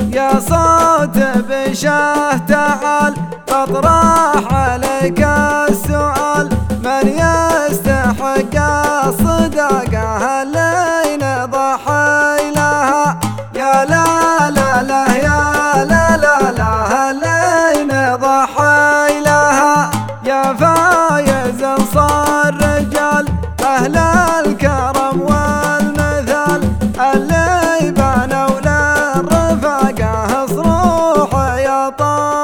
يا صوت بشه تعال بطرح عليك السؤال، من يستحق الصداقة اللي نضحي لها؟ يا لا لا لا يا لا لا لا اللي نضحي لها، يا فايز صار رجال أهل الكرم والمثال، اللي بنوا للرفاقة صروح يا طال.